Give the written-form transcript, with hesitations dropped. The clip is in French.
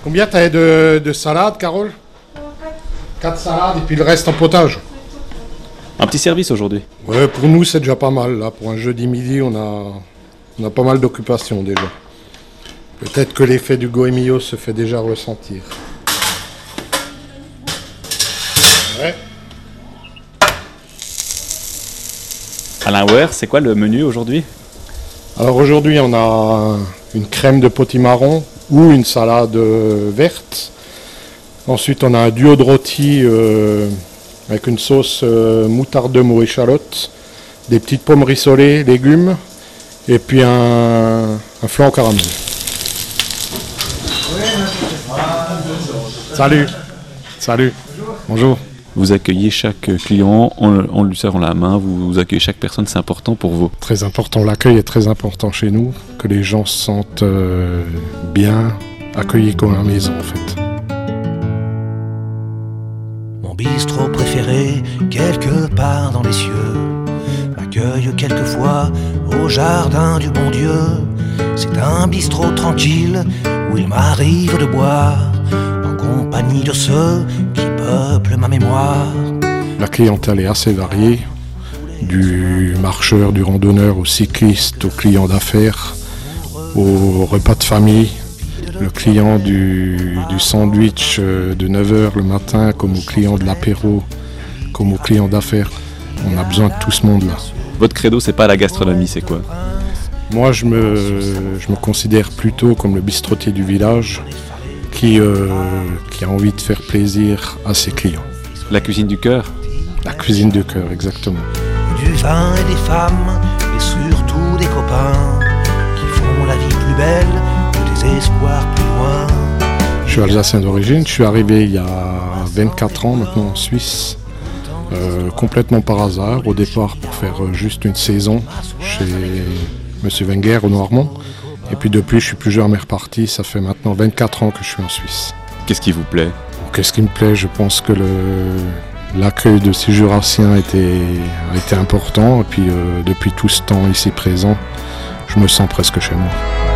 Combien t'as de salades, Carole? 4 salades et puis le reste en potage. Un petit service aujourd'hui. Ouais, pour nous c'est déjà pas mal. Là, pour un jeudi midi, on a pas mal d'occupation déjà. Peut-être que l'effet du Goemio se fait déjà ressentir. Ouais. Alain Weir, c'est quoi le menu aujourd'hui? Alors aujourd'hui, on a une crème de potimarron ou une salade verte. Ensuite, on a un duo de rôti avec une sauce moutarde de Meaux, échalote, des petites pommes rissolées, légumes, et puis un flan au caramel. Salut. Salut. Bonjour. Vous accueillez chaque client, on lui serre la main, vous accueillez chaque personne, c'est important pour vous? Très important, l'accueil est très important chez nous, que les gens se sentent bien accueillis comme à la maison en fait. Mon bistrot préféré, quelque part dans les cieux, m'accueille quelquefois au jardin du bon Dieu. C'est un bistrot tranquille où il m'arrive de boire en compagnie de ceux qui peuplent ma mémoire. La clientèle est assez variée, du marcheur, du randonneur, au cycliste, au client d'affaires, au repas de famille, le client du sandwich de 9h le matin, comme au client de l'apéro, comme au client d'affaires. On a besoin de tout ce monde-là. Votre credo, c'est pas la gastronomie, c'est quoi? Moi, je me considère plutôt comme le bistrotier du village qui a envie de faire plaisir à ses clients. La cuisine du cœur? La cuisine du cœur, exactement. Du vin et des femmes, et surtout des copains qui font la vie plus belle, que des espoirs plus loin. Je suis alsacien d'origine, je suis arrivé il y a 24 ans maintenant en Suisse, complètement par hasard, au départ pour faire juste une saison chez M. Wenger au Noirmont. Et puis depuis, je suis plus jamais reparti, ça fait maintenant 24 ans que je suis en Suisse. Qu'est-ce qui vous plaît? Qu'est-ce qui me plaît? Je pense que l'accueil de ces Jurassiens a été important. Et puis depuis tout ce temps ici présent, je me sens presque chez moi.